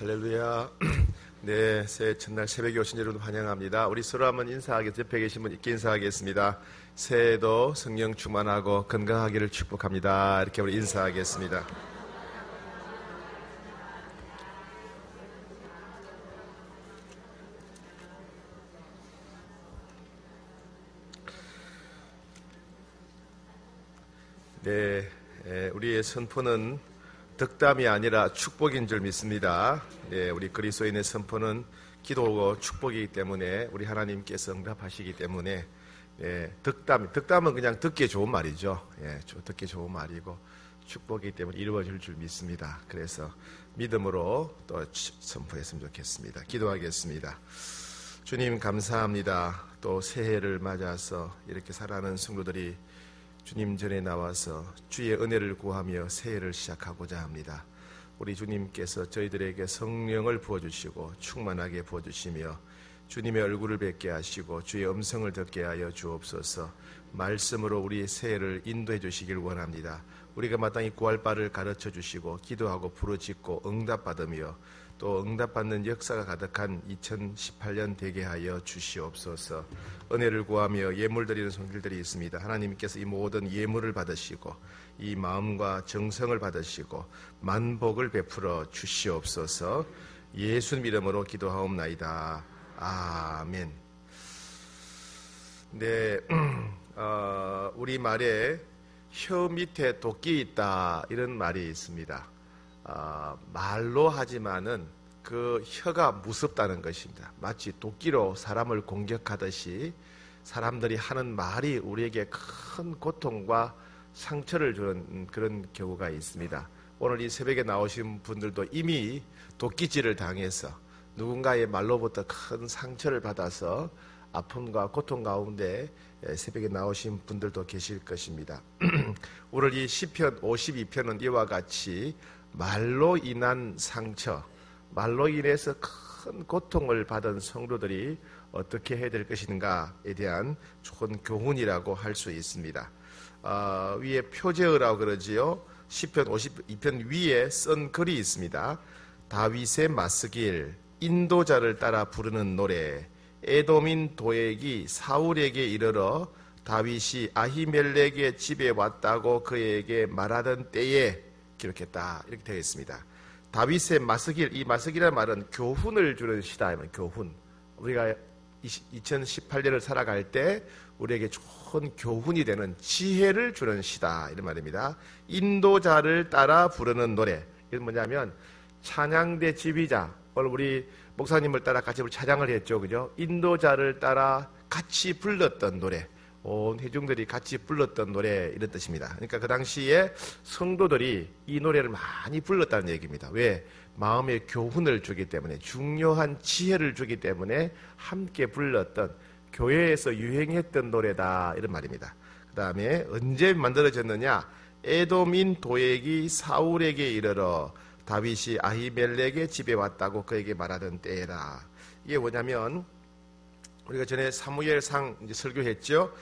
할렐루야. 네, 새해 첫날 새벽에 오신 여러분 환영합니다. 우리 서로 한번 인사하겠습니다. 옆에 계신 분 있게 인사하겠습니다. 새해도 성령 충만하고 건강하기를 축복합니다. 이렇게 우리 인사하겠습니다. 네, 우리의 선포는 덕담이 아니라 축복인 줄 믿습니다. 네, 우리 그리스도인의 선포는 기도고 축복이기 때문에 우리 하나님께서 응답하시기 때문에 덕담은 그냥 듣기 좋은 말이죠. 듣기 좋은 말이고 축복이기 때문에 이루어질 줄 믿습니다. 그래서 믿음으로 또 선포했으면 좋겠습니다. 기도하겠습니다. 주님 감사합니다. 또 새해를 맞아서 이렇게 살아가는 성도들이 주님 전에 나와서 주의 은혜를 구하며 새해를 시작하고자 합니다. 우리 주님께서 저희들에게 성령을 부어주시고 충만하게 부어주시며 주님의 얼굴을 뵙게 하시고 주의 음성을 듣게 하여 주옵소서. 말씀으로 우리 새해를 인도해 주시길 원합니다. 우리가 마땅히 구할 바를 가르쳐 주시고 기도하고 부르짖고 응답받으며 또 응답받는 역사가 가득한 2018년 되게 하여 주시옵소서. 은혜를 구하며 예물 드리는 손길들이 있습니다. 하나님께서 이 모든 예물을 받으시고 이 마음과 정성을 받으시고 만복을 베풀어 주시옵소서. 예수님 이름으로 기도하옵나이다. 아멘. 네, 우리 말에 혀 밑에 도끼 있다 이런 말이 있습니다. 말로 하지만은 그 혀가 무섭다는 것입니다. 마치 도끼로 사람을 공격하듯이 사람들이 하는 말이 우리에게 큰 고통과 상처를 주는 그런 경우가 있습니다. 오늘 이 새벽에 나오신 분들도 이미 도끼질을 당해서 누군가의 말로부터 큰 상처를 받아서 아픔과 고통 가운데 새벽에 나오신 분들도 계실 것입니다. 오늘 이 시편 52편은 이와 같이 말로 인한 상처, 말로 인해서 큰 고통을 받은 성도들이 어떻게 해야 될 것인가에 대한 좋은 교훈이라고 할 수 있습니다. 위에 표제어라고 그러지요. 시편 52편 위에 쓴 글이 있습니다. 다윗의 맞서길, 인도자를 따라 부르는 노래, 에돔인 도액이 사울에게 이르러 다윗이 아히멜렉의 집에 왔다고 그에게 말하던 때에 기록했다. 이렇게 되어 있습니다. 다윗의 맞서길, 이 맞서길이라는 말은 교훈을 주는 시다. 교훈. 우리가 2018년을 살아갈 때 우리에게 좋은 교훈이 되는 지혜를 주는 시다. 이런 말입니다. 인도자를 따라 부르는 노래. 이건 뭐냐면 찬양대 지휘자. 오늘 우리 목사님을 따라 같이 찬양을 했죠. 그죠? 인도자를 따라 같이 불렀던 노래. 온 회중들이 같이 불렀던 노래 이런 뜻입니다. 그러니까 그 당시에 성도들이 이 노래를 많이 불렀다는 얘기입니다. 왜? 마음의 교훈을 주기 때문에 중요한 지혜를 주기 때문에 함께 불렀던 교회에서 유행했던 노래다 이런 말입니다. 그 다음에 언제 만들어졌느냐? 에돔인 도액이 사울에게 이르러 다윗이 아히멜렉의 집에 왔다고 그에게 말하던 때라. 이게 뭐냐면 우리가 전에 사무엘상 이제 설교했죠.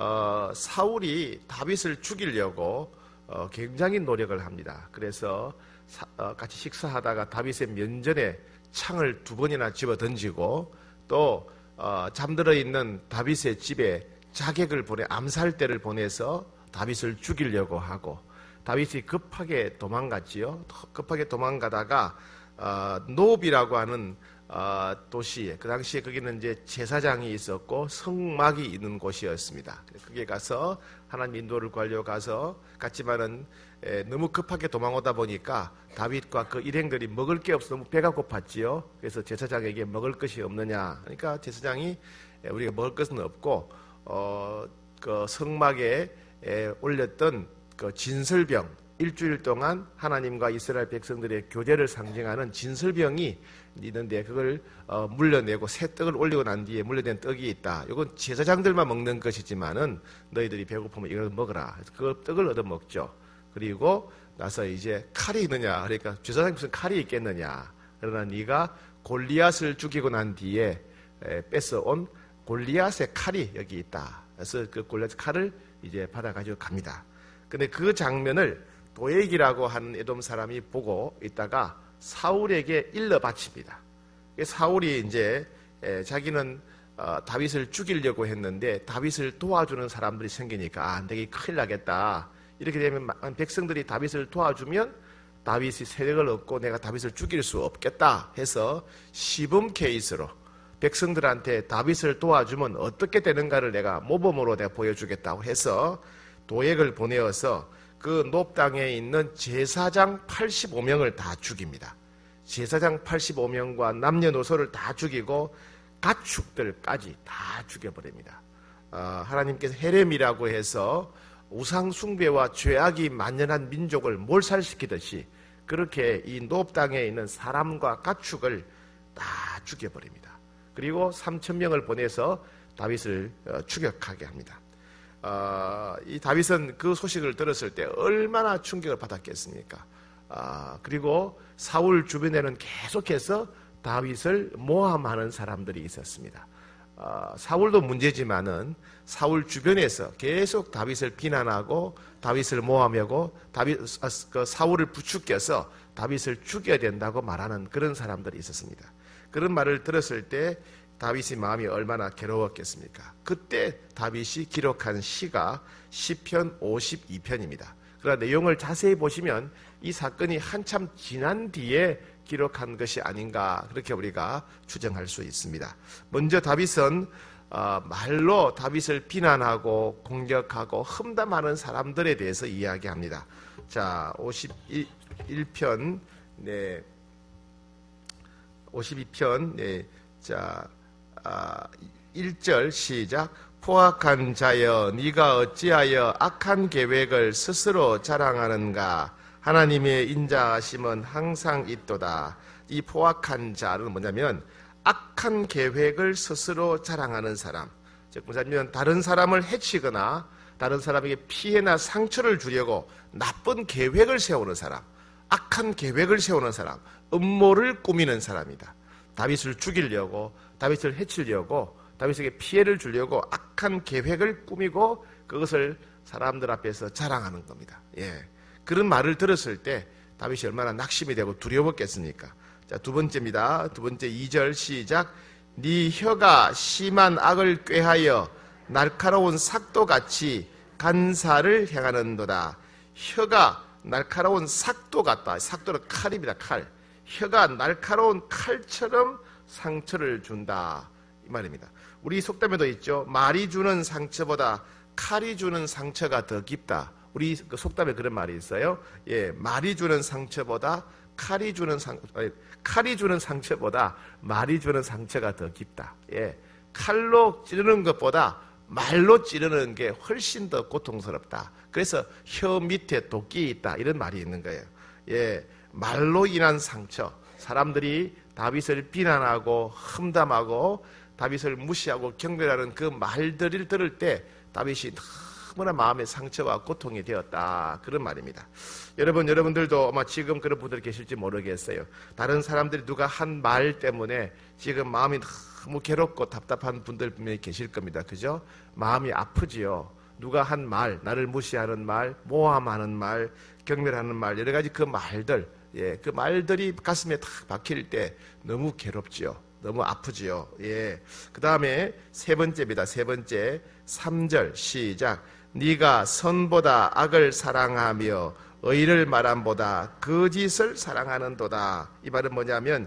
사울이 다윗을 죽이려고 굉장히 노력을 합니다. 그래서 같이 식사하다가 다윗의 면전에 창을 2번이나 집어 던지고 또 잠들어 있는 다윗의 집에 자객을 보내 암살대를 보내서 다윗을 죽이려고 하고 다윗이 급하게 도망갔지요. 급하게 도망가다가 노비라고 하는 도시에 그 당시에 거기는 이제 제사장이 있었고 성막이 있는 곳이었습니다. 거기에 가서 하나님 인도를 구하려고 가서 갔지만은 너무 급하게 도망오다 보니까 다윗과 그 일행들이 먹을 게 없어 너무 배가 고팠지요. 그래서 제사장에게 먹을 것이 없느냐. 그러니까 제사장이 우리가 먹을 것은 없고 그 성막에 올렸던 그 진설병 일주일 동안 하나님과 이스라엘 백성들의 교제를 상징하는 진설병이 있는데 그걸 물려내고 새 떡을 올리고 난 뒤에 물려낸 떡이 있다. 이건 제사장들만 먹는 것이지만은 너희들이 배고프면 이걸 먹어라. 그 떡을 얻어 먹죠. 그리고 나서 이제 칼이 있느냐. 그러니까 제사장이 무슨 칼이 있겠느냐. 그러나 네가 골리앗을 죽이고 난 뒤에 뺏어온 골리앗의 칼이 여기 있다. 그래서 그 골리앗 칼을 이제 받아가지고 갑니다. 근데 그 장면을 도액이라고 하는 에돔 사람이 보고 있다가 사울에게 일러 바칩니다. 사울이 이제 자기는 다윗을 죽이려고 했는데 다윗을 도와주는 사람들이 생기니까 내게 큰일 나겠다. 이렇게 되면 백성들이 다윗을 도와주면 다윗이 세력을 얻고 내가 다윗을 죽일 수 없겠다 해서 시범 케이스로 백성들한테 다윗을 도와주면 어떻게 되는가를 내가 모범으로 내가 보여주겠다고 해서 도액을 보내어서 그 높 땅에 있는 제사장 85명을 다 죽입니다. 제사장 85명과 남녀노소를 다 죽이고 가축들까지 다 죽여버립니다. 하나님께서 헤렘이라고 해서 우상 숭배와 죄악이 만연한 민족을 몰살시키듯이 그렇게 이 높 땅에 있는 사람과 가축을 다 죽여버립니다. 그리고 3,000명을 보내서 다윗을 추격하게 합니다. 이 다윗은 그 소식을 들었을 때 얼마나 충격을 받았겠습니까? 그리고 사울 주변에는 계속해서 다윗을 모함하는 사람들이 있었습니다. 사울도 문제지만은 사울 주변에서 계속 다윗을 비난하고 다윗을 모함하고 사울을 부추겨서 다윗을 죽여야 된다고 말하는 그런 사람들이 있었습니다. 그런 말을 들었을 때 다윗의 마음이 얼마나 괴로웠겠습니까? 그때 다윗이 기록한 시가 시편 52편입니다. 그러나 내용을 자세히 보시면 이 사건이 한참 지난 뒤에 기록한 것이 아닌가 그렇게 우리가 추정할 수 있습니다. 먼저 다윗은 말로 다윗을 비난하고 공격하고 험담하는 사람들에 대해서 이야기합니다. 자, 51편 52편 자 1절 시작. 포악한 자여 네가 어찌하여 악한 계획을 스스로 자랑하는가. 하나님의 인자하심은 항상 있도다. 이 포악한 자는 뭐냐면 악한 계획을 스스로 자랑하는 사람. 즉 뭐냐면 다른 사람을 해치거나 다른 사람에게 피해나 상처를 주려고 나쁜 계획을 세우는 사람, 악한 계획을 세우는 사람, 음모를 꾸미는 사람이다. 다윗을 죽이려고, 다윗을 해치려고, 다윗에게 피해를 주려고 악한 계획을 꾸미고 그것을 사람들 앞에서 자랑하는 겁니다. 예. 그런 말을 들었을 때 다윗이 얼마나 낙심이 되고 두려웠겠습니까? 자, 두 번째입니다. 두 번째 2절 시작. 네 혀가 심한 악을 꾀하여 날카로운 삭도같이 간사를 행하는도다. 혀가 날카로운 삭도 같다. 삭도는 칼입니다. 칼. 혀가 날카로운 칼처럼 상처를 준다. 이 말입니다. 우리 속담에도 있죠. 말이 주는 상처보다 칼이 주는 상처가 더 깊다. 우리 속담에 그런 말이 있어요. 예, 말이 주는 상처보다 칼이 주는 상처보다 말이 주는 상처가 더 깊다. 예, 칼로 찌르는 것보다 말로 찌르는 게 훨씬 더 고통스럽다. 그래서 혀 밑에 도끼 있다. 이런 말이 있는 거예요. 예, 말로 인한 상처. 사람들이 다윗을 비난하고 험담하고 다윗을 무시하고 경멸하는 그 말들을 들을 때 다윗이 너무나 마음의 상처와 고통이 되었다. 그런 말입니다. 여러분들도 아마 지금 그런 분들이 계실지 모르겠어요. 다른 사람들이 누가 한 말 때문에 지금 마음이 너무 괴롭고 답답한 분들 분명히 계실 겁니다. 그죠? 마음이 아프지요. 누가 한 말, 나를 무시하는 말, 모함하는 말, 경멸하는 말, 여러 가지 그 말들, 예, 그 말들이 가슴에 탁 박힐 때 너무 괴롭지요. 너무 아프지요. 예. 그 다음에 세 번째입니다. 세 번째 3절 시작. 네가 선보다 악을 사랑하며 의를 말함보다 거짓을 사랑하는도다. 이 말은 뭐냐면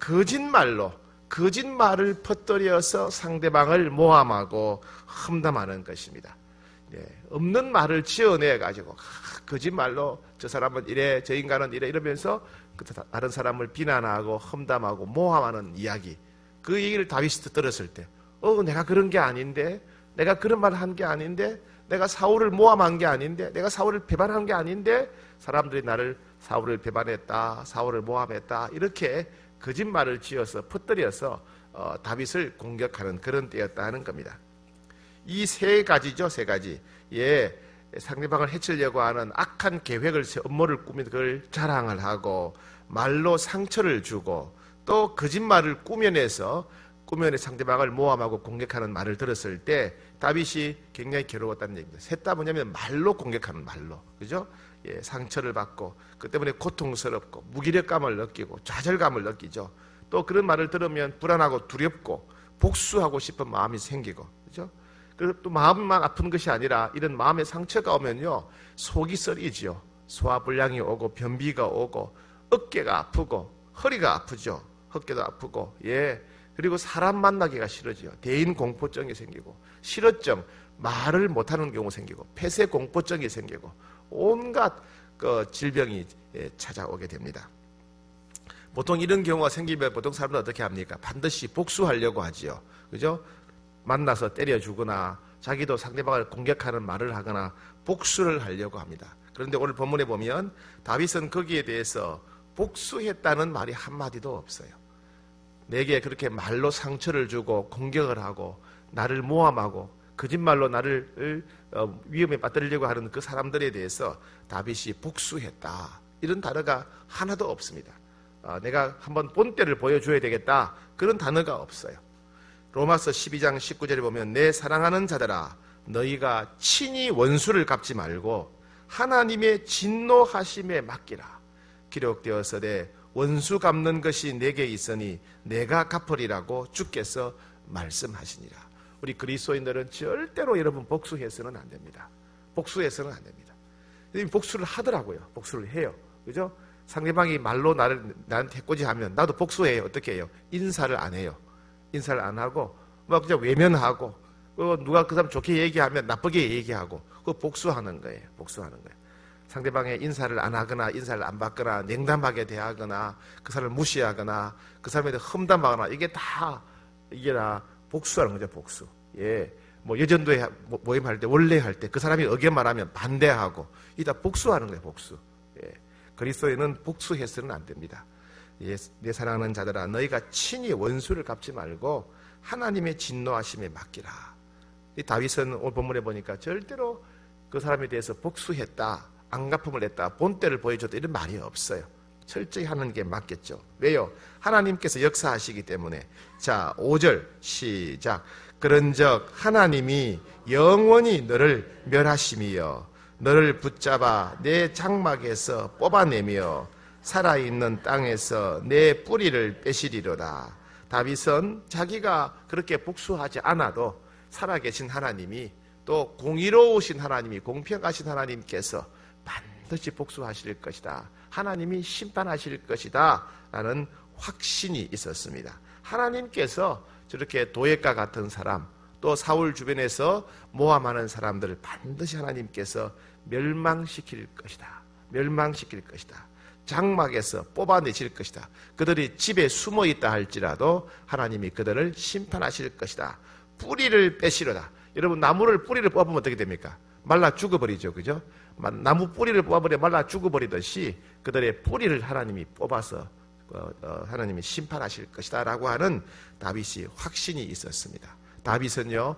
거짓말을 퍼뜨려서 상대방을 모함하고 험담하는 것입니다. 예. 없는 말을 지어내 가지고 거짓말로 저 사람은 이래, 저 인간은 이래 이러면서 다른 사람을 비난하고 험담하고 모함하는 이야기. 그 얘기를 다윗이 들었을 때 내가 그런 게 아닌데, 내가 그런 말을 한 게 아닌데, 내가 사울을 모함한 게 아닌데, 내가 사울을 배반한 게 아닌데, 사람들이 사울을 배반했다, 사울을 모함했다, 이렇게 거짓말을 지어서 퍼뜨려서 다윗을 공격하는 그런 때였다는 겁니다. 이 세 가지죠, 세 가지. 예, 상대방을 해치려고 하는 악한 계획을, 음모를 꾸민 그걸 자랑을 하고, 말로 상처를 주고, 또 거짓말을 꾸며내서 꾸며내 상대방을 모함하고 공격하는 말을 들었을 때 다윗이 굉장히 괴로웠다는 얘기입니다. 셋 다 뭐냐면 말로 공격하는 말로, 그죠? 예, 상처를 받고 그 때문에 고통스럽고 무기력감을 느끼고 좌절감을 느끼죠. 또 그런 말을 들으면 불안하고 두렵고 복수하고 싶은 마음이 생기고, 그죠? 그리고 또 마음만 아픈 것이 아니라 이런 마음의 상처가 오면요, 속이 쓰리지요. 소화불량이 오고 변비가 오고 어깨가 아프고 허리가 아프죠. 어깨도 아프고, 예. 그리고 사람 만나기가 싫어지요. 대인 공포증이 생기고, 실어증, 말을 못하는 경우 생기고, 폐쇄 공포증이 생기고, 온갖 그 질병이 찾아오게 됩니다. 보통 이런 경우가 생기면 보통 사람들은 어떻게 합니까? 반드시 복수하려고 하지요. 그죠? 만나서 때려주거나 자기도 상대방을 공격하는 말을 하거나 복수를 하려고 합니다. 그런데 오늘 본문에 보면 다윗은 거기에 대해서 복수했다는 말이 한마디도 없어요. 내게 그렇게 말로 상처를 주고 공격을 하고 나를 모함하고 거짓말로 나를 위험에 빠뜨리려고 하는 그 사람들에 대해서 다윗이 복수했다, 이런 단어가 하나도 없습니다. 내가 한번 본때를 보여줘야 되겠다, 그런 단어가 없어요. 로마서 12장 19절에 보면 내 사랑하는 자들아 너희가 친히 원수를 갚지 말고 하나님의 진노하심에 맡기라. 기록되었으되 원수 갚는 것이 내게 있으니 내가 갚으리라고 주께서 말씀하시니라. 우리 그리스도인들은 절대로 여러분 복수해서는 안 됩니다. 복수해서는 안 됩니다. 복수를 하더라고요. 복수를 해요. 그죠? 상대방이 말로 나한테 해코지하면 나도 복수해요. 어떻게 해요? 인사를 안 해요. 인사를 안 하고 막 그냥 외면하고, 누가 그 사람 좋게 얘기하면 나쁘게 얘기하고, 그거 복수하는 거예요. 복수하는 거예요. 상대방의 인사를 안 하거나 인사를 안 받거나 냉담하게 대하거나 그 사람을 무시하거나 그 사람에 대해 험담하거나, 이게 다 복수하는 거죠. 복수. 예, 뭐 예전도에 모임할 때 원래 할 때 그 사람이 의견 말하면 반대하고, 이게 다 복수하는 거예요. 복수. 예, 그리스도인은 복수해서는 안 됩니다. 예, 내 사랑하는 자들아 너희가 친히 원수를 갚지 말고 하나님의 진노하심에 맡기라. 이 다윗은 오늘 본문에 보니까 절대로 그 사람에 대해서 복수했다, 안갚음을 했다, 본때를 보여줬다, 이런 말이 없어요. 철저히 하나님께 맡겼죠. 왜요? 하나님께서 역사하시기 때문에. 자, 5절 시작. 그런즉 하나님이 영원히 너를 멸하심이여 너를 붙잡아 내 장막에서 뽑아내며 살아있는 땅에서 내 뿌리를 빼시리로다. 다윗은 자기가 그렇게 복수하지 않아도 살아계신 하나님이, 또 공의로우신 하나님이, 공평하신 하나님께서 반드시 복수하실 것이다, 하나님이 심판하실 것이다 라는 확신이 있었습니다. 하나님께서 저렇게 도액과 같은 사람, 또 사울 주변에서 모함하는 사람들을 반드시 하나님께서 멸망시킬 것이다. 멸망시킬 것이다. 장막에서 뽑아내실 것이다. 그들이 집에 숨어 있다 할지라도 하나님이 그들을 심판하실 것이다. 뿌리를 빼시려다. 여러분, 나무를 뿌리를 뽑으면 어떻게 됩니까? 말라 죽어버리죠. 그죠? 나무 뿌리를 뽑아버려 말라 죽어버리듯이 그들의 뿌리를 하나님이 뽑아서 하나님이 심판하실 것이다 라고 하는 다윗이 확신이 있었습니다. 다윗은요,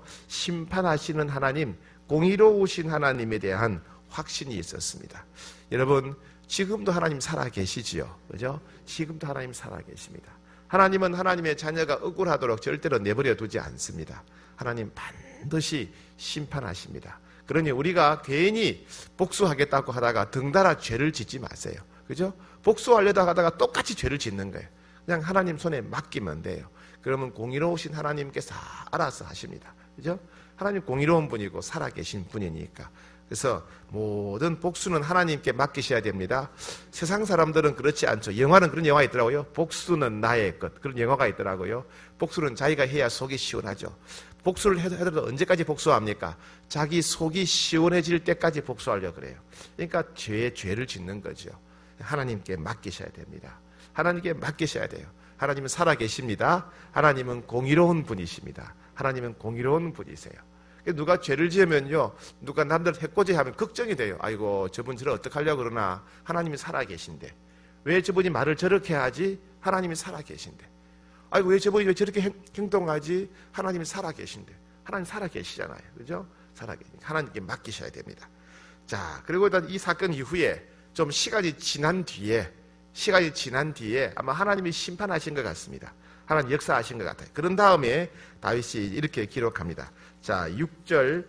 심판하시는 하나님, 공의로우신 하나님에 대한 확신이 있었습니다. 여러분, 지금도 하나님 살아계시지요. 그죠? 지금도 하나님 살아계십니다. 하나님은 하나님의 자녀가 억울하도록 절대로 내버려 두지 않습니다. 하나님 반드시 심판하십니다. 그러니 우리가 괜히 복수하겠다고 하다가 덩달아 죄를 짓지 마세요. 그죠? 복수하려다 하다가 똑같이 죄를 짓는 거예요. 그냥 하나님 손에 맡기면 돼요. 그러면 공의로우신 하나님께서 다 알아서 하십니다. 그죠? 하나님 공의로운 분이고 살아계신 분이니까. 그래서 모든 복수는 하나님께 맡기셔야 됩니다. 세상 사람들은 그렇지 않죠. 영화는 그런 영화가 있더라고요. 복수는 나의 것. 그런 영화가 있더라고요. 복수는 자기가 해야 속이 시원하죠. 복수를 해도 언제까지 복수합니까? 자기 속이 시원해질 때까지 복수하려고 그래요. 그러니까 죄를 짓는 거죠. 하나님께 맡기셔야 됩니다. 하나님께 맡기셔야 돼요. 하나님은 살아계십니다. 하나님은 공의로운 분이십니다. 하나님은 공의로운 분이세요. 누가 죄를 지으면요, 누가 남들 해코지하면 걱정이 돼요. 아이고, 저분 저를 어떡하려고 그러나. 하나님이 살아계신데. 왜 저분이 말을 저렇게 하지? 하나님이 살아계신데. 아이고, 왜 저분이 왜 저렇게 행동하지? 하나님이 살아계신데. 하나님 살아계시잖아요. 그죠? 살아계시니까 하나님께 맡기셔야 됩니다. 자, 그리고 일단 이 사건 이후에 좀 시간이 지난 뒤에 시간이 지난 뒤에 아마 하나님이 심판하신 것 같습니다. 하나님 역사하신 것 같아요. 그런 다음에 다윗이 이렇게 기록합니다. 자, 6절,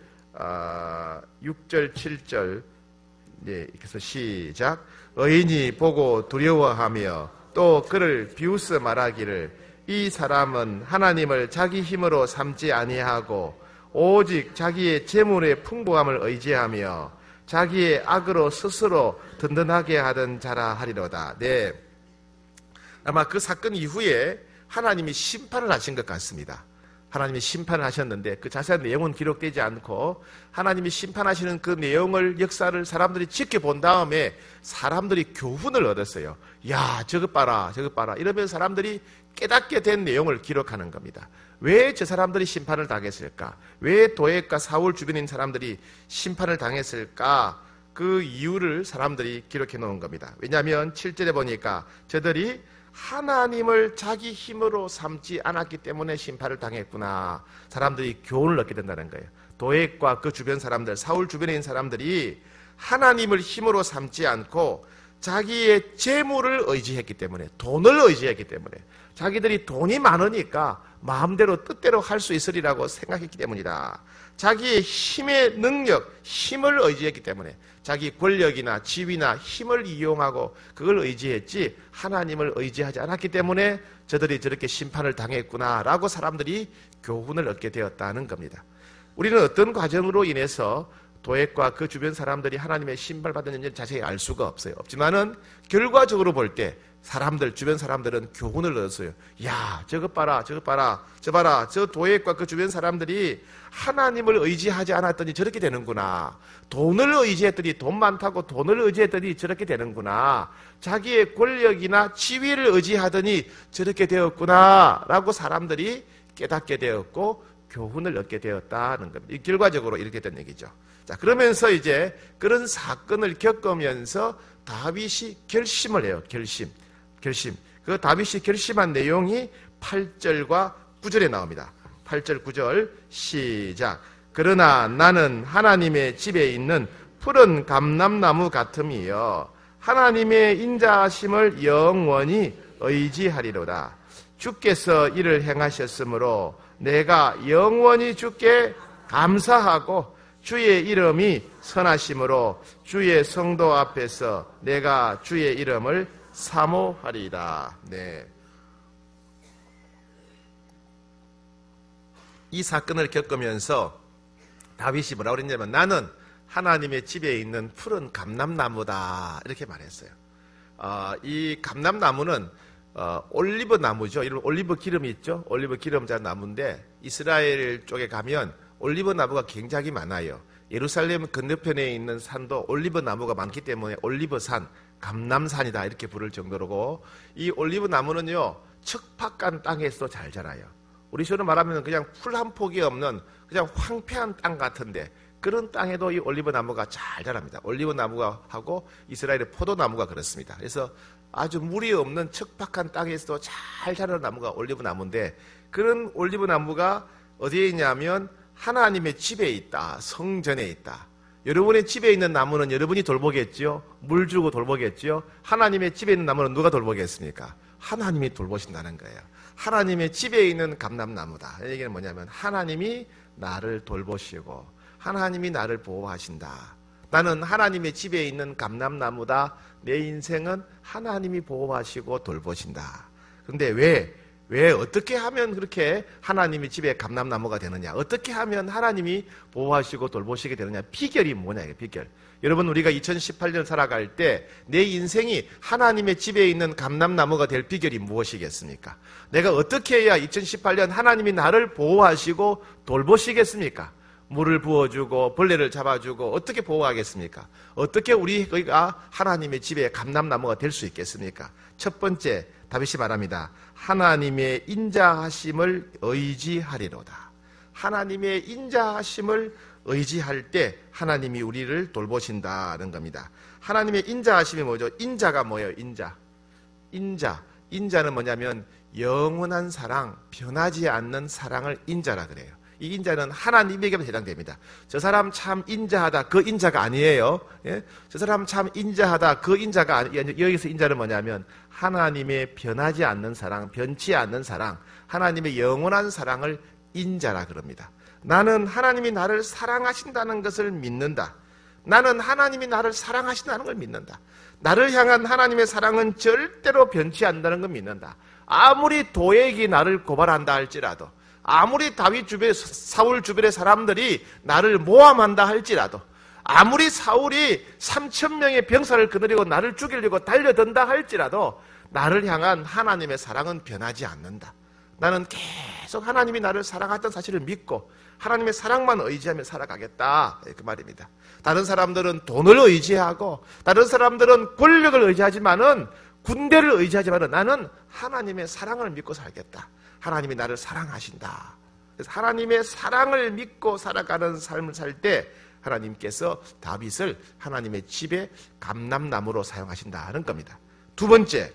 7절, 네, 그래서 시작. 의인이 보고 두려워하며 또 그를 비웃어 말하기를 이 사람은 하나님을 자기 힘으로 삼지 아니하고 오직 자기의 재물의 풍부함을 의지하며 자기의 악으로 스스로 든든하게 하던 자라 하리로다. 네, 아마 그 사건 이후에 하나님이 심판을 하신 것 같습니다. 하나님이 심판을 하셨는데 그 자세한 내용은 기록되지 않고 하나님이 심판하시는 그 내용을 역사를 사람들이 지켜본 다음에 사람들이 교훈을 얻었어요. 야, 저것 봐라, 저것 봐라. 이러면 사람들이 깨닫게 된 내용을 기록하는 겁니다. 왜 저 사람들이 심판을 당했을까? 왜 도액과 사울 주변인 사람들이 심판을 당했을까? 그 이유를 사람들이 기록해 놓은 겁니다. 왜냐하면 7절에 보니까 저들이 하나님을 자기 힘으로 삼지 않았기 때문에 심판을 당했구나. 사람들이 교훈을 얻게 된다는 거예요. 도액과 그 주변 사람들, 사울 주변에 있는 사람들이 하나님을 힘으로 삼지 않고 자기의 재물을 의지했기 때문에, 돈을 의지했기 때문에, 자기들이 돈이 많으니까 마음대로 뜻대로 할 수 있으리라고 생각했기 때문이다. 자기의 힘의 능력, 힘을 의지했기 때문에 자기 권력이나 지위나 힘을 이용하고 그걸 의지했지 하나님을 의지하지 않았기 때문에 저들이 저렇게 심판을 당했구나라고 사람들이 교훈을 얻게 되었다는 겁니다. 우리는 어떤 과정으로 인해서 도액과 그 주변 사람들이 하나님의 심판을 받았는지 자세히 알 수가 없어요. 없지만은 결과적으로 볼 때 사람들, 주변 사람들은 교훈을 얻었어요. 야, 저것 봐라, 저것 봐라, 저 봐라. 저 도액과 그 주변 사람들이 하나님을 의지하지 않았더니 저렇게 되는구나. 돈을 의지했더니 돈 많다고 돈을 의지했더니 저렇게 되는구나. 자기의 권력이나 지위를 의지하더니 저렇게 되었구나. 라고 사람들이 깨닫게 되었고 교훈을 얻게 되었다는 겁니다. 결과적으로 이렇게 된 얘기죠. 자, 그러면서 이제 그런 사건을 겪으면서 다윗이 결심을 해요. 결심. 그 다윗이 결심한 내용이 8절과 9절에 나옵니다. 8절, 9절 시작. 그러나 나는 하나님의 집에 있는 푸른 감람나무 같음이여 하나님의 인자하심을 영원히 의지하리로다. 주께서 이를 행하셨으므로 내가 영원히 주께 감사하고 주의 이름이 선하심으로 주의 성도 앞에서 내가 주의 이름을 사모하리이다. 네. 이 사건을 겪으면서 다윗이 뭐라고 그랬냐면 나는 하나님의 집에 있는 푸른 감람나무다 이렇게 말했어요. 이 감람나무는 올리브 나무죠. 이런 올리브 기름이 있죠. 올리브 기름자 나무인데 이스라엘 쪽에 가면 올리브 나무가 굉장히 많아요. 예루살렘 건너편에 있는 산도 올리브 나무가 많기 때문에 올리브산, 감람산이다 이렇게 부를 정도로고 이 올리브 나무는요 척박한 땅에서 잘 자라요. 우리 식으로 말하면 그냥 풀 한 폭이 없는 그냥 황폐한 땅 같은데 그런 땅에도 이 올리브 나무가 잘 자랍니다. 올리브 나무가 하고 이스라엘의 포도나무가 그렇습니다. 그래서 아주 물이 없는 척박한 땅에서도 잘 자라는 나무가 올리브 나무인데 그런 올리브 나무가 어디에 있냐면 하나님의 집에 있다. 성전에 있다. 여러분의 집에 있는 나무는 여러분이 돌보겠지요. 물 주고 돌보겠지요. 하나님의 집에 있는 나무는 누가 돌보겠습니까? 하나님이 돌보신다는 거예요. 하나님의 집에 있는 감람나무다. 이 얘기는 뭐냐면 하나님이 나를 돌보시고 하나님이 나를 보호하신다. 나는 하나님의 집에 있는 감람나무다. 내 인생은 하나님이 보호하시고 돌보신다. 그런데 왜 어떻게 하면 그렇게 하나님이 집에 감람나무가 되느냐? 어떻게 하면 하나님이 보호하시고 돌보시게 되느냐? 비결이 뭐냐? 비결. 여러분 우리가 2018년 살아갈 때 내 인생이 하나님의 집에 있는 감람나무가 될 비결이 무엇이겠습니까? 내가 어떻게 해야 2018년 하나님이 나를 보호하시고 돌보시겠습니까? 물을 부어주고 벌레를 잡아주고 어떻게 보호하겠습니까? 어떻게 우리가 하나님의 집에 감람나무가 될 수 있겠습니까? 첫 번째 다윗이 말합니다. 하나님의 인자하심을 의지하리로다. 하나님의 인자하심을 의지할 때 하나님이 우리를 돌보신다는 겁니다. 하나님의 인자하심이 뭐죠? 인자가 뭐예요? 인자는 뭐냐면 영원한 사랑, 변하지 않는 사랑을 인자라 그래요. 이 인자는 하나님에게만 해당됩니다. 저 사람 참 인자하다, 그 인자가 아니에요. 예? 저 사람 참 인자하다, 그 인자가 여기서 인자는 뭐냐면 하나님의 변하지 않는 사랑, 변치 않는 사랑, 하나님의 영원한 사랑을 인자라 그럽니다. 나는 하나님이 나를 사랑하신다는 것을 믿는다. 나는 하나님이 나를 사랑하신다는 걸 믿는다. 나를 향한 하나님의 사랑은 절대로 변치 않는다는 걸 믿는다. 아무리 도액이 나를 고발한다 할지라도, 아무리 다윗 주변, 사울 주변의 사람들이 나를 모함한다 할지라도, 아무리 사울이 3,000명의 병사를 거느리고 나를 죽이려고 달려든다 할지라도 나를 향한 하나님의 사랑은 변하지 않는다. 나는 계속 하나님이 나를 사랑했던 사실을 믿고 하나님의 사랑만 의지하며 살아가겠다, 그 말입니다. 다른 사람들은 돈을 의지하고 다른 사람들은 권력을 의지하지만은, 군대를 의지하지만은 나는 하나님의 사랑을 믿고 살겠다. 하나님이 나를 사랑하신다. 그래서 하나님의 사랑을 믿고 살아가는 삶을 살 때 하나님께서 다윗을 하나님의 집에 감람나무로 사용하신다는 겁니다. 두 번째,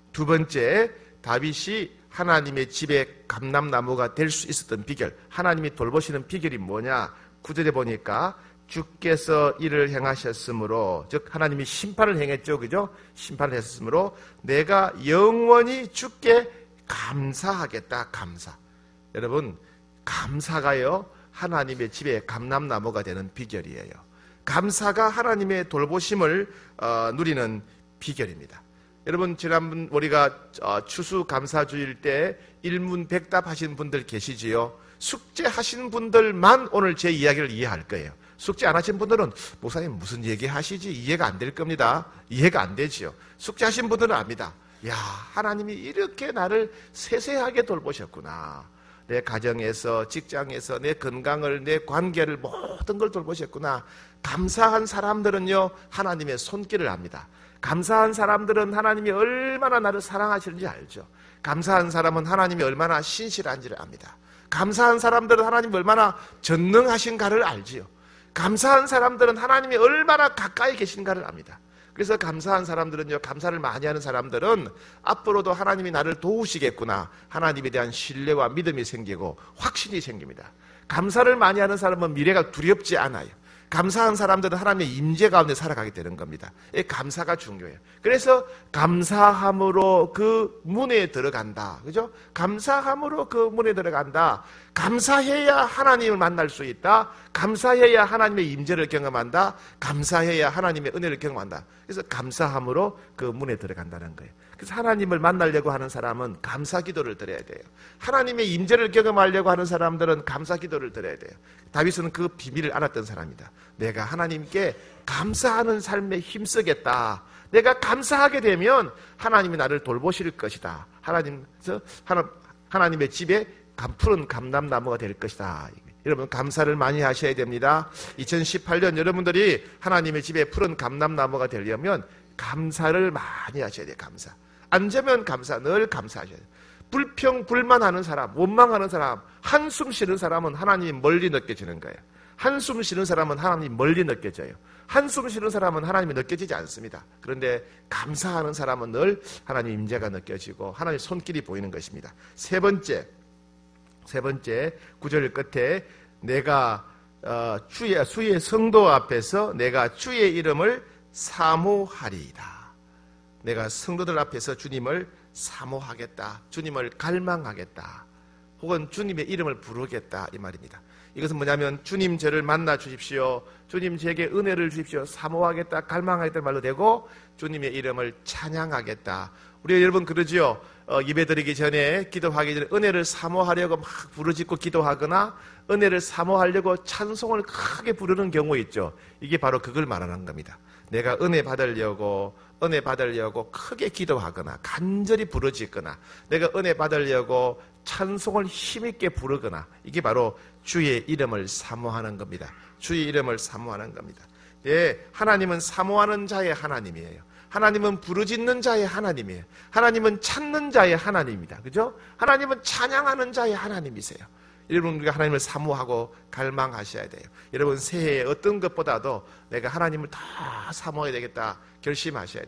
다윗이 하나님의 집에 감람나무가 될 수 있었던 비결, 하나님이 돌보시는 비결이 뭐냐? 9절에 보니까 주께서 이를 행하셨으므로, 즉 하나님이 심판을 행했죠, 그죠? 심판을 했으므로 내가 영원히 주께 감사하겠다. 감사. 여러분, 감사가요 하나님의 집에 감람나무가 되는 비결이에요. 감사가 하나님의 돌보심을 누리는 비결입니다. 여러분, 지난번 우리가 추수감사주일 때 일문백답 하신 분들 계시지요? 숙제하신 분들만 오늘 제 이야기를 이해할 거예요. 숙제 안 하신 분들은 목사님 무슨 얘기 하시지? 이해가 안 될 겁니다. 이해가 안 되지요. 숙제하신 분들은 압니다. 야, 하나님이 이렇게 나를 세세하게 돌보셨구나. 내 가정에서, 직장에서, 내 건강을, 내 관계를, 모든 걸 돌보셨구나. 감사한 사람들은요 하나님의 손길을 압니다. 감사한 사람들은 하나님이 얼마나 나를 사랑하시는지 알죠. 감사한 사람은 하나님이 얼마나 신실한지를 압니다. 감사한 사람들은 하나님이 얼마나 전능하신가를 알지요. 감사한 사람들은 하나님이 얼마나 가까이 계신가를 압니다. 그래서 감사한 사람들은요, 감사를 많이 하는 사람들은 앞으로도 하나님이 나를 도우시겠구나, 하나님에 대한 신뢰와 믿음이 생기고 확신이 생깁니다. 감사를 많이 하는 사람은 미래가 두렵지 않아요. 감사한 사람들은 하나님의 임재 가운데 살아가게 되는 겁니다. 이 감사가 중요해요. 그래서 감사함으로 그 문에 들어간다. 그죠? 감사함으로 그 문에 들어간다. 감사해야 하나님을 만날 수 있다. 감사해야 하나님의 임재를 경험한다. 감사해야 하나님의 은혜를 경험한다. 그래서 감사함으로 그 문에 들어간다는 거예요. 그래서 하나님을 만나려고 하는 사람은 감사 기도를 드려야 돼요. 하나님의 임재를 경험하려고 하는 사람들은 감사 기도를 드려야 돼요. 다윗은 그 비밀을 알았던 사람이다. 내가 하나님께 감사하는 삶에 힘쓰겠다. 내가 감사하게 되면 하나님이 나를 돌보실 것이다. 하나님의 집에 푸른 감람나무가 될 것이다. 여러분, 감사를 많이 하셔야 됩니다. 2018년 여러분들이 하나님의 집에 푸른 감람나무가 되려면 감사를 많이 하셔야 돼요. 감사. 안 되면 감사, 늘 감사하셔야 돼요. 불평, 불만하는 사람, 원망하는 사람, 한숨 쉬는 사람은 하나님이 멀리 느껴지는 거예요. 한숨 쉬는 사람은 하나님이 멀리 느껴져요. 한숨 쉬는 사람은 하나님이 느껴지지 않습니다. 그런데 감사하는 사람은 늘 하나님 임재가 느껴지고 하나님의 손길이 보이는 것입니다. 세 번째 9절 끝에 내가 주의 성도 앞에서 내가 주의 이름을 사모하리이다. 내가 성도들 앞에서 주님을 사모하겠다. 주님을 갈망하겠다. 혹은 주님의 이름을 부르겠다, 이 말입니다. 이것은 뭐냐면 주님 저를 만나 주십시오. 주님 제게 은혜를 주십시오. 사모하겠다, 갈망하겠다 말로 되고 주님의 이름을 찬양하겠다. 우리 여러분 그러지요. 예배드리기 전에, 기도하기 전에 은혜를 사모하려고 막 부르짖고 기도하거나 은혜를 사모하려고 찬송을 크게 부르는 경우 있죠. 이게 바로 그걸 말하는 겁니다. 내가 은혜 받으려고 크게 기도하거나 간절히 부르짖거나 내가 은혜 받으려고 찬송을 힘있게 부르거나 이게 바로 주의 이름을 사모하는 겁니다. 주의 이름을 사모하는 겁니다. 예, 하나님은 사모하는 자의 하나님이에요. 하나님은 부르짖는 자의 하나님이에요. 하나님은 찾는 자의 하나님입니다. 그죠? 하나님은 찬양하는 자의 하나님이세요. 여러분, 우리가 하나님을 사모하고 갈망하셔야 돼요. 여러분, 새해에 어떤 것보다도 내가 하나님을 다 사모해야 되겠다 결심하셔야 돼요.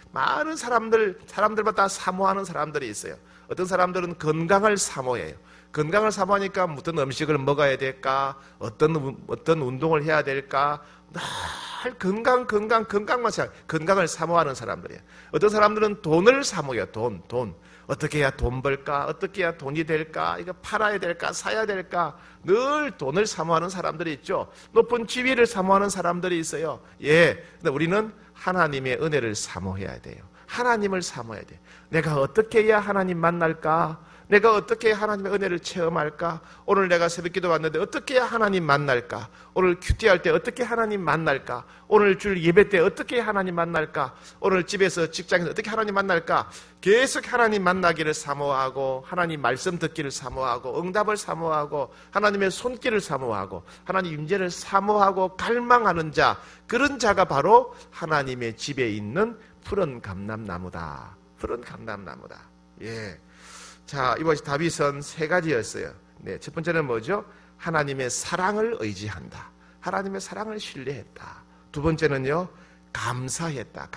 많은 사람들마다 사모하는 사람들이 있어요. 어떤 사람들은 건강을 사모해요. 건강을 사모하니까 어떤 음식을 먹어야 될까, 어떤 운동을 해야 될까, 늘 건강만 생각, 건강을 사모하는 사람들이에요. 어떤 사람들은 돈을 사모해요. 돈. 어떻게 해야 돈 벌까? 어떻게 해야 돈이 될까? 이거 팔아야 될까? 사야 될까? 늘 돈을 사모하는 사람들이 있죠. 높은 지위를 사모하는 사람들이 있어요. 예. 근데 우리는 하나님의 은혜를 사모해야 돼요. 하나님을 사모해야 돼요. 내가 어떻게 해야 하나님 만날까? 내가 어떻게 해야 하나님의 은혜를 체험할까? 오늘 내가 새벽기도 왔는데 어떻게 해야 하나님 만날까? 오늘 큐티할 때 어떻게 하나님 만날까? 오늘 주일 예배 때 어떻게 해야 하나님 만날까? 오늘 집에서 직장에서 어떻게 하나님 만날까? 계속 하나님 만나기를 사모하고 하나님 말씀 듣기를 사모하고 응답을 사모하고 하나님의 손길을 사모하고 하나님 임재를 사모하고 갈망하는 자, 그런 자가 바로 하나님의 집에 있는 푸른 감람나무다. 푸른 감람나무다. 예. 자, 이것이 다윗은 세 가지였어요. 네, 첫 번째는 뭐죠? 하나님의 사랑을 의지한다. 하나님의 사랑을 신뢰했다. 두 번째는요, 감사했다.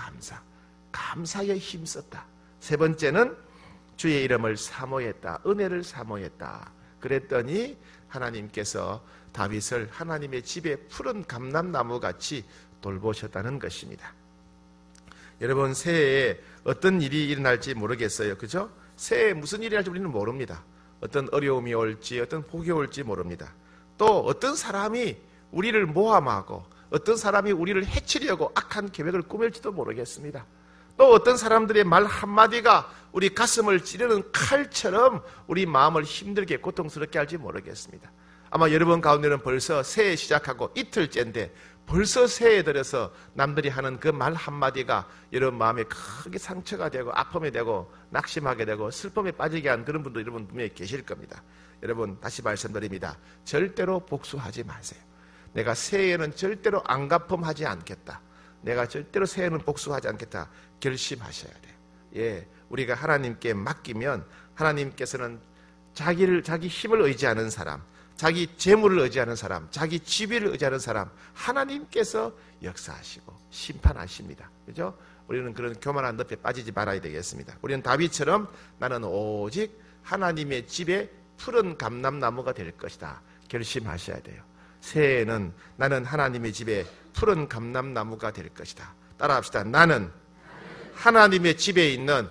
감사에 힘썼다. 세 번째는 주의 이름을 사모했다. 은혜를 사모했다. 그랬더니 하나님께서 다윗을 하나님의 집에 푸른 감람나무 같이 돌보셨다는 것입니다. 여러분, 새해에 어떤 일이 일어날지 모르겠어요. 그죠? 새해에 무슨 일이 일어날지 우리는 모릅니다. 어떤 어려움이 올지, 어떤 복이 올지 모릅니다. 또 어떤 사람이 우리를 모함하고 어떤 사람이 우리를 해치려고 악한 계획을 꾸밀지도 모르겠습니다. 또 어떤 사람들의 말 한마디가 우리 가슴을 찌르는 칼처럼 우리 마음을 힘들게 고통스럽게 할지 모르겠습니다. 아마 여러분 가운데는 벌써 새해 시작하고 이틀째인데 벌써 새해에 들어서 남들이 하는 그 말 한마디가 여러분 마음에 크게 상처가 되고 아픔이 되고 낙심하게 되고 슬픔에 빠지게 한 그런 분도 여러분 분명히 계실 겁니다. 여러분 다시 말씀드립니다. 절대로 복수하지 마세요. 내가 새해에는 절대로 안갚음하지 않겠다. 내가 절대로 새해에는 복수하지 않겠다. 결심하셔야 돼요. 예, 우리가 하나님께 맡기면 하나님께서는 자기 힘을 의지하는 사람, 자기 재물을 의지하는 사람, 자기 지위를 의지하는 사람, 하나님께서 역사하시고 심판하십니다. 그죠? 우리는 그런 교만한 늪에 빠지지 말아야 되겠습니다. 우리는 다윗처럼 나는 오직 하나님의 집에 푸른 감람나무가 될 것이다. 결심하셔야 돼요. 새해에는 나는 하나님의 집에 푸른 감람나무가 될 것이다. 따라합시다. 나는 하나님의 집에 있는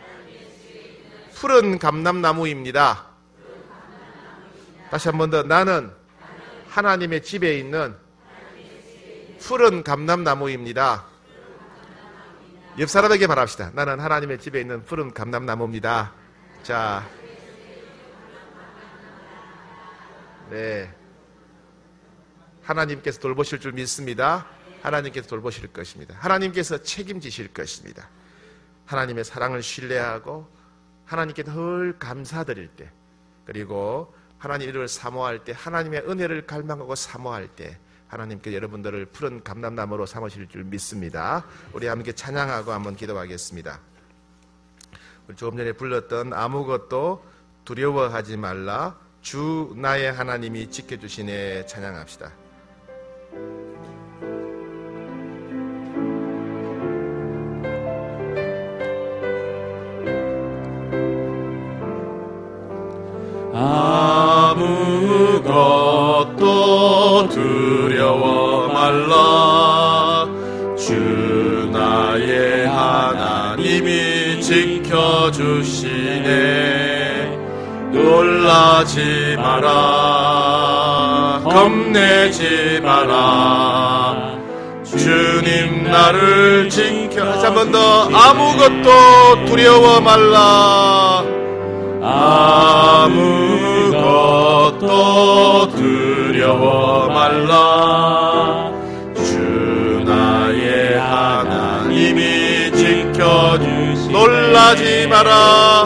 푸른 감람나무입니다. 다시 한 번 더. 나는 하나님의 집에 있는 푸른 감람나무입니다. 옆 사람에게 말합시다. 나는 하나님의 집에 있는 푸른 감람나무입니다. 자, 네, 하나님께서 돌보실 줄 믿습니다. 하나님께서 돌보실 것입니다. 하나님께서 책임지실 것입니다. 하나님의 사랑을 신뢰하고 하나님께 늘 감사드릴 때, 그리고 하나님 이름을 사모할 때, 하나님의 은혜를 갈망하고 사모할 때 하나님께 여러분들을 푸른 감람나무로 삼으실 줄 믿습니다. 우리 함께 찬양하고 한번 기도하겠습니다. 우리 조금 전에 불렀던 아무것도 두려워하지 말라, 주 나의 하나님이 지켜주시네 찬양합시다. 아무것도 두려워 말라, 주 나의 하나님이 지켜주시네. 놀라지 마라, 겁내지 마라, 주님 나를 지켜. 다시 한 번 더. 아무것도 두려워 말라, 아무것도 두려워 말라, 주 나의 하나님이 지켜주시네. 놀라지 마라,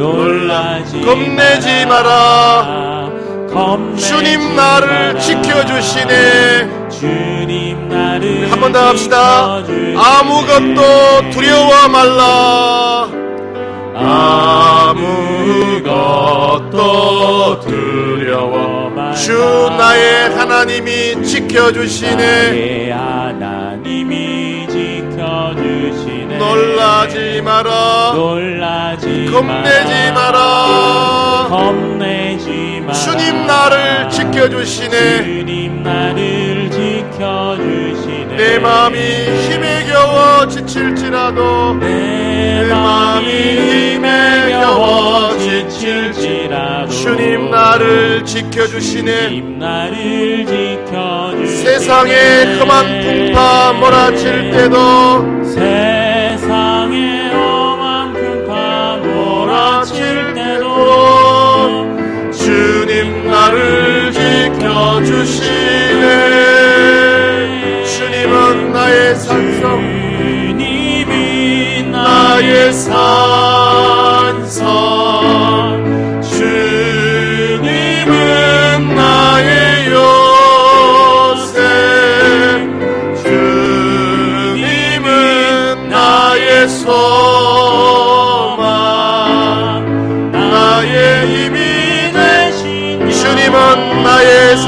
겁내지 마라, 주님 나를 지켜주시네. 주님 나를 한 번 더 합시다. 아무것도 두려워 말라, 아무것도 두려워 말라, 주 나의 하나님이 지켜주시네. 놀라지 마라. 겁내지 마라. 주님 나를 지켜주시네. 내 마음이 힘에 겨워 지칠지라도 주님 나를 지켜주시네. 세상의 험한 풍파 몰아칠 때도 주님 나를 지켜주시네. 주님은 나의 산성, 나의 산성, 주님은 나의 요새, 주님은 나의 소망, 나의 힘이 되신 주님은 나의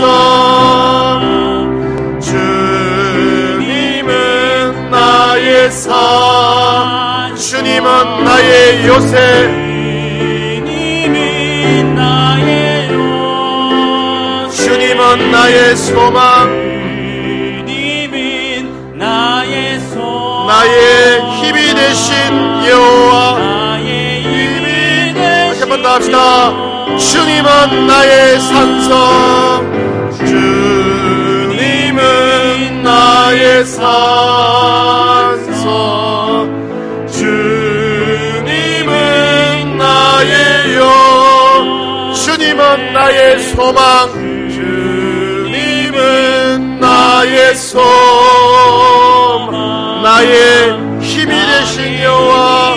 산성, 주님은 나의 산, 주님은 나의 요새, 주님은 나의 소망, 나의 힘이 되신 여호와. 다시 한번 더 합시다. 주님은 나의 산성, 주님은 나의 산성, 주님은 나의 영, 주님은 나의 소망, 주님은 나의 소망, 나의 힘이 되신 여호와.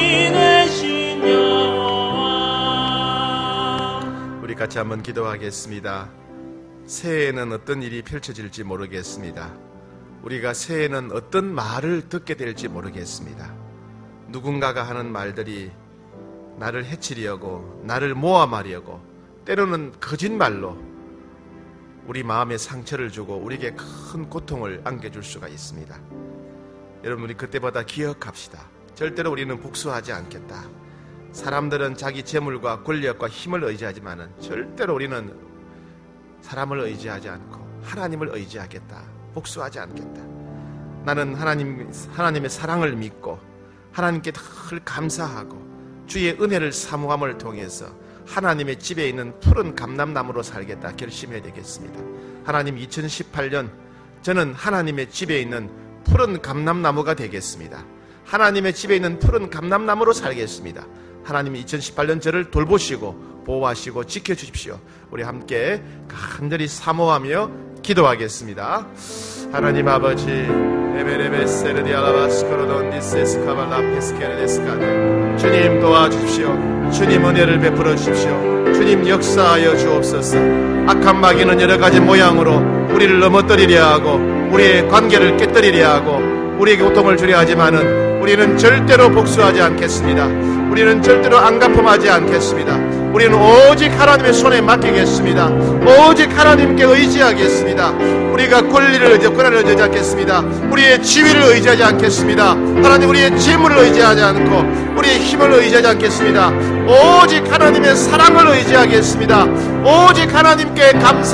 우리 같이 한번 기도하겠습니다. 새해에는 어떤 일이 펼쳐질지 모르겠습니다. 우리가 새해에는 어떤 말을 듣게 될지 모르겠습니다. 누군가가 하는 말들이 나를 해치려고, 나를 모함하려고, 때로는 거짓말로 우리 마음에 상처를 주고 우리에게 큰 고통을 안겨줄 수가 있습니다. 여러분, 우리 그때보다 기억합시다. 절대로 우리는 복수하지 않겠다. 사람들은 자기 재물과 권력과 힘을 의지하지만은 절대로 우리는 사람을 의지하지 않고 하나님을 의지하겠다. 복수하지 않겠다. 나는 하나님의 사랑을 믿고 하나님께 늘 감사하고 주의 은혜를 사모함을 통해서 하나님의 집에 있는 푸른 감람나무로 살겠다 결심해야 되겠습니다. 하나님, 2018년 저는 하나님의 집에 있는 푸른 감람나무가 되겠습니다. 하나님의 집에 있는 푸른 감람나무로 살겠습니다. 하나님, 2018년 저를 돌보시고 보호하시고 지켜주십시오. 우리 함께 간절히 사모하며 기도하겠습니다. 하나님 아버지, 주님 도와주십시오. 주님 은혜를 베풀어 주십시오. 주님 역사하여 주옵소서. 악한 마귀는 여러 가지 모양으로 우리를 넘어뜨리려 하고 우리의 관계를 깨뜨리려 하고 우리에게 고통을 주려 하지만은 우리는 절대로 복수하지 않겠습니다. 우리는 절대로 안갚음하지 않겠습니다. 우리는 오직 하나님의 손에 맡기겠습니다. 오직 하나님께 의지하겠습니다. 우리가 권리를 의지하지 않겠습니다. 우리의 지위를 의지하지 않겠습니다. 하나님, 우리의 재물을 의지하지 않고 우리의 힘을 의지하지 않겠습니다. 오직 하나님의 사랑을 의지하겠습니다. 오직 하나님께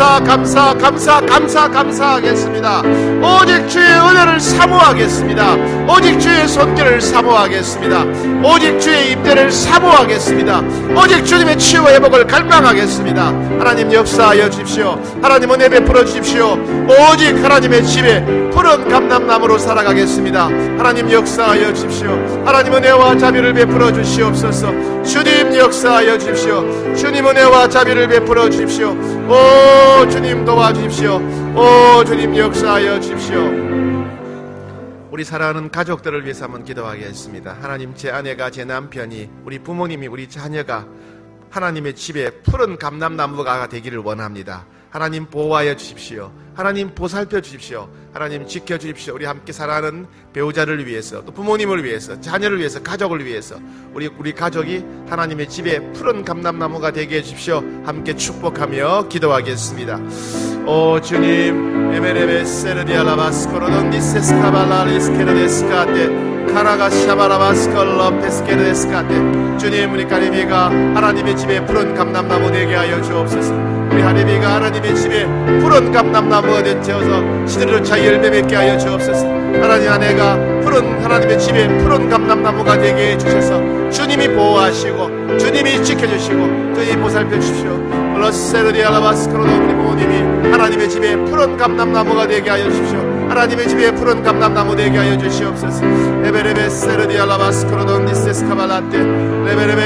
감사하겠습니다. 오직 주의 은혜를 사모하겠습니다. 오직 주의 손길을 사모하겠습니다. 오직 주의 입대를 사모하겠습니다. 오직 주님의 치유와 회복을 갈망하겠습니다. 하나님 역사하여 주십시오. 하나님 은혜 베풀어 주십시오. 오직 하나님의 집에 푸른 감람나무로 살아가겠습니다. 하나님 역사하여 주십시오. 하나님 은혜와 자비를 베풀어 주시옵소서. 주님 역사하여 주십시오. 주님 은혜와 자비를 베풀어 주십시오. 오 주님 도와주십시오. 오 주님 역사하여 주십시오. 우리 사랑하는 가족들을 위해서 한번 기도하겠습니다. 하나님, 제 아내가, 제 남편이, 우리 부모님이, 우리 자녀가 하나님의 집에 푸른 감람나무가 되기를 원합니다. 하나님 보호하여 주십시오. 하나님 보살펴 주십시오. 하나님 지켜주십시오. 우리 함께 사랑하는 배우자를 위해서, 또 부모님을 위해서, 자녀를 위해서, 가족을 위해서 우리 가족이 하나님의 집에 푸른 감람나무가 되게 해주십시오. 함께 축복하며 기도하겠습니다. 오 주님, 카라가 샤바라바스컬러 페스케르데스카테. 주님, 우리 가리비가 하나님의 집에 푸른 감람나무 되게 하여 주옵소서. 우리 하리비가 하나님의 집에 푸른 감람나무가 되어서 시들을 차 열매 맺게 하여 주옵소서. 하나님 아내가 푸른 하나님의 집에 푸른 감람나무가 되게 해주셔서 주님이 보호하시고 주님이 지켜주시고 주님이 보살펴 주십시오. 러세르디아라바스크로도 우리 부모님이 하나님의 집에 푸른 감람나무가 되게 하여 주십시오. 하나님의 집에 푸른 감람나무 되게 하여 주시옵소서. 레베레베 세르디아라바스크로도 니세스카발라테 레베레베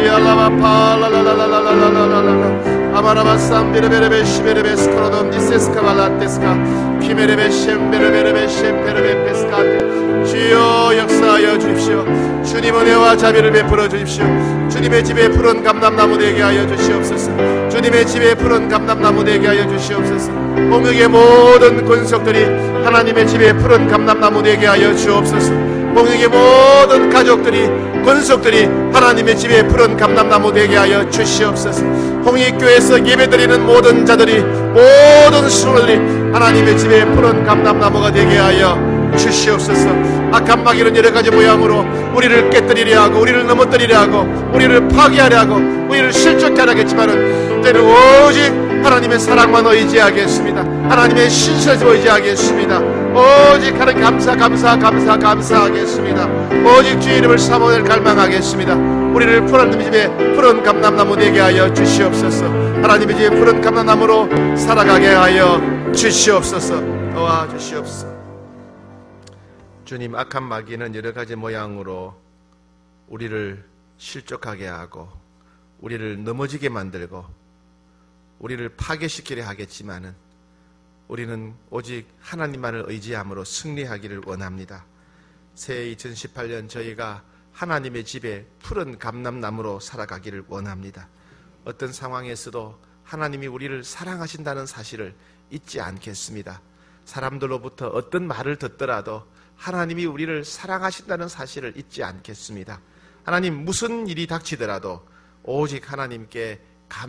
쉐르디아라바팔라라라라라라라라라 아마라바삼비레베레베 시베레베 스크로도 니세스카발라테스카 키메레베 셴베레베레베 셴베레베 페스카테. 주여 역사하여 주십시오. 주님 은혜와 자비를 베풀어 주십시오. 주님의 집에 푸른 감람나무 되게 하여 주시옵소서. 주님의 집에 푸른 감람나무 되게 하여 주시옵소서. 홍역의 모든 권속들이 하나님의 집에 푸른 감람나무 되게 하여 주옵소서. 홍역의 모든 가족들이 권속들이 하나님의 집에 푸른 감람나무 되게 하여 주시옵소서. 홍익교회에서 예배드리는 모든 자들이 모든 수호들이 하나님의 집에 푸른 감람나무가 되게 하여 주시옵소서. 악한 마귀는 여러가지 모양으로 우리를 깨뜨리려 하고 우리를 넘어뜨리려 하고 우리를 파괴하려 하고 우리를 실족하려 하겠지만은 때는 오직 하나님의 사랑만 의지하겠습니다. 하나님의 신실을 의지하겠습니다. 오직 하나님 감사하겠습니다. 오직 주의 이름을 사모할 갈망하겠습니다. 우리를 하나님의 집에 푸른 감람나무 되게 하여 주시옵소서. 하나님의 집에 푸른 감람나무로 살아가게 하여 주시옵소서. 도와주시옵소서. 주님, 악한 마귀는 여러가지 모양으로 우리를 실족하게 하고 우리를 넘어지게 만들고 우리를 파괴시키려 하겠지만은 우리는 오직 하나님만을 의지함으로 승리하기를 원합니다. 새해 2018년 저희가 하나님의 집에 푸른 감람나무로 살아가기를 원합니다. 어떤 상황에서도 하나님이 우리를 사랑하신다는 사실을 잊지 않겠습니다. 사람들로부터 어떤 말을 듣더라도 하나님이 우리를 사랑하신다는 사실을 잊지 않겠습니다. 하나님, 무슨 일이 닥치더라도 오직 하나님께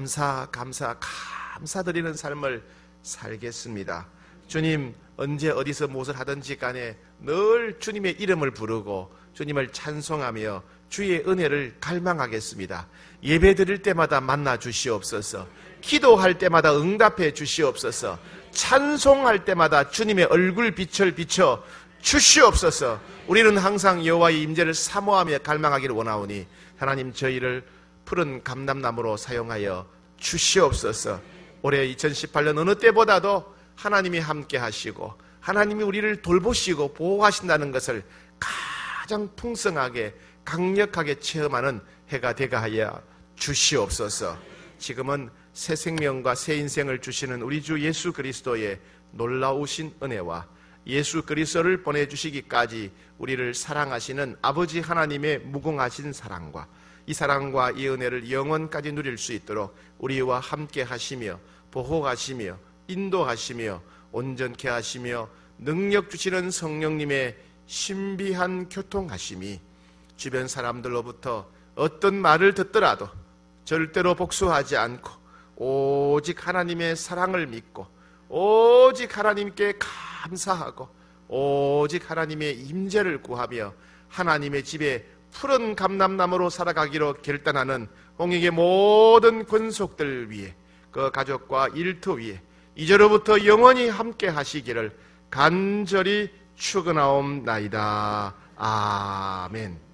감사드리는 삶을 살겠습니다. 주님, 언제 어디서 무엇을 하든지 간에 늘 주님의 이름을 부르고 주님을 찬송하며 주의 은혜를 갈망하겠습니다. 예배 드릴 때마다 만나 주시옵소서. 기도할 때마다 응답해 주시옵소서. 찬송할 때마다 주님의 얼굴 빛을 비춰 주시옵소서. 우리는 항상 여호와의 임재를 사모하며 갈망하기를 원하오니 하나님, 저희를 푸른 감람나무로 사용하여 주시옵소서. 올해 2018년 어느 때보다도 하나님이 함께 하시고 하나님이 우리를 돌보시고 보호하신다는 것을 가장 풍성하게 강력하게 체험하는 해가 되게 하여 주시옵소서. 지금은 새 생명과 새 인생을 주시는 우리 주 예수 그리스도의 놀라우신 은혜와 예수 그리스도를 보내주시기까지 우리를 사랑하시는 아버지 하나님의 무궁하신 사랑과 이 사랑과 이 은혜를 영원까지 누릴 수 있도록 우리와 함께 하시며 보호하시며 인도하시며 온전케 하시며 능력 주시는 성령님의 신비한 교통하심이 주변 사람들로부터 어떤 말을 듣더라도 절대로 복수하지 않고 오직 하나님의 사랑을 믿고 오직 하나님께 감사하고 오직 하나님의 임재를 구하며 하나님의 집에 푸른 감람나무로 살아가기로 결단하는 홍익의 모든 권속들 위에 그 가족과 일터 위에 이제로부터 영원히 함께 하시기를 간절히 축원하옵나이다. 아멘.